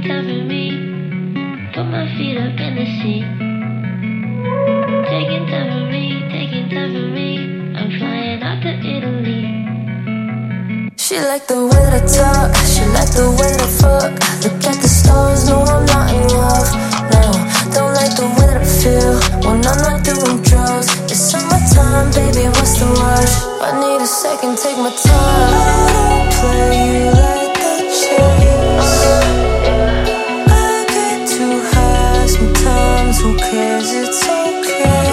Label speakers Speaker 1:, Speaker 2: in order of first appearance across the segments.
Speaker 1: time for me. Put my feet up in the sea. Taking time for me, taking time for me. I'm flying out to Italy.
Speaker 2: She like the way that I talk, she like the way that I fuck. Look at the stars, no I'm not in love. No, don't like the way that I feel when I'm not doing drugs. It's summertime, baby, what's the rush? I need a second, take my time. I don't play you like the chase. I get too high sometimes, who cares, it's okay.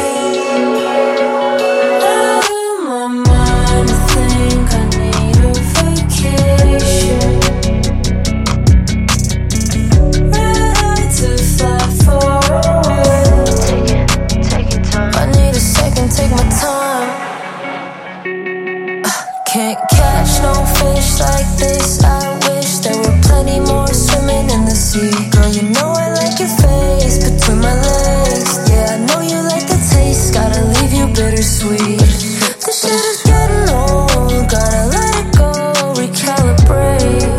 Speaker 2: Out of my mind, I think I need a vacation. Red eye to fly far away. Take your time. I need a second, take my time. Can't catch no fish like this. I wish there were plenty more swimming in the sea. Girl, you know I like your face between my legs. Yeah, I know you like the taste. Gotta leave you bittersweet. This shit is getting old. Gotta let it go. Recalibrate.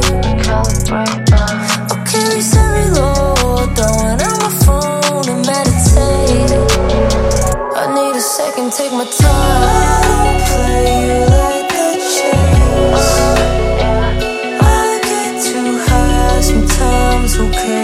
Speaker 2: Okay, reset, reload. Throwing out my phone and meditate. I need a second, take my time. I don't play you like the chase. I get too high sometimes, who cares?